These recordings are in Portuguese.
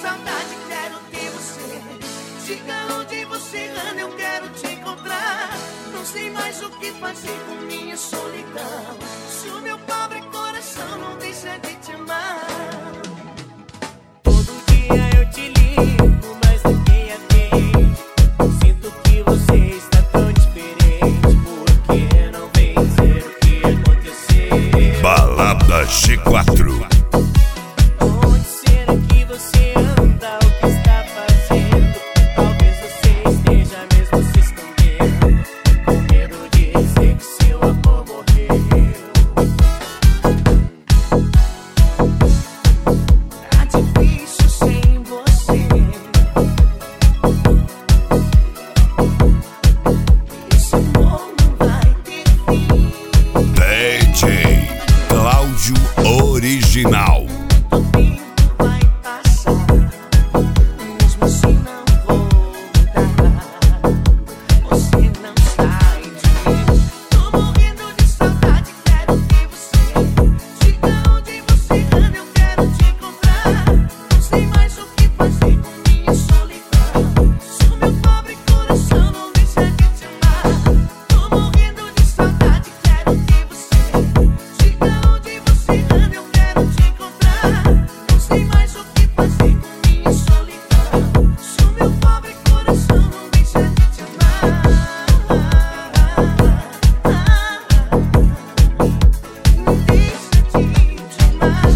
saudade, quero ter você. Diga onde você anda, eu quero te encontrar. Não sei mais o que fazer com minha solidão. Se o meu pobre coração não deixa de te amar. Todo dia eu te ligo, mas ninguém atende. Sinto que você está tão diferente. Por que não vem dizer o que aconteceu? Balada G4. Onde será que você anda? O que está fazendo? Talvez você esteja mesmo se escondendo, com medo de dizer que seu amor morreu. Tá difícil sem você. Esse amor não vai ter fim. DJ Cláudio Original. O tempo vai passar, mesmo assim não vou mudar. Você não sai de mim. Tô morrendo de saudade, quero ter você. Diga onde você anda, eu quero te encontrar. Não sei mais o que fazer com minha solidão. Se o meu pobre coração não deixa de te amar. Tô morrendo de saudade, quero ter você. Diga onde você anda, eu quero te encontrar. Não sei mais o que fazer com minha solidão. Se o meu pobre coração não deixa de te amar. Não deixa de te amar.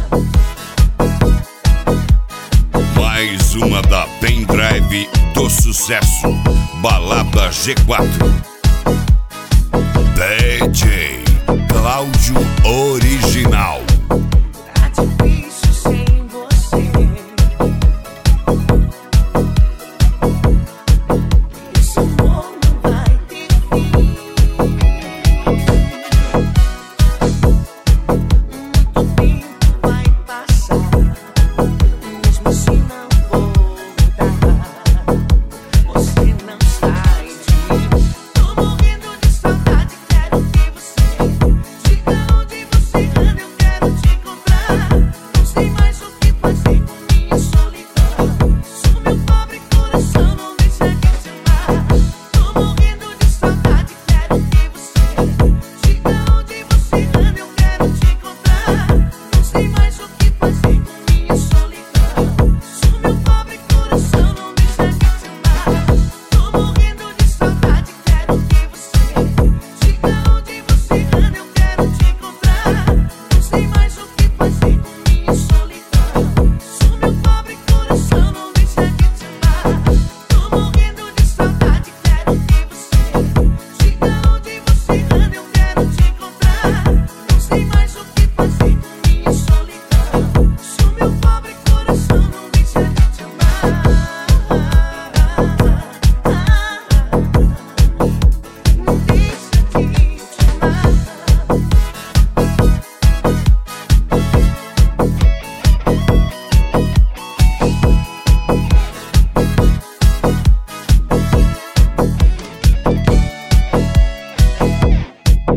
Mais uma da pendrive do sucesso. Balada G4. DJ Cláudio Original.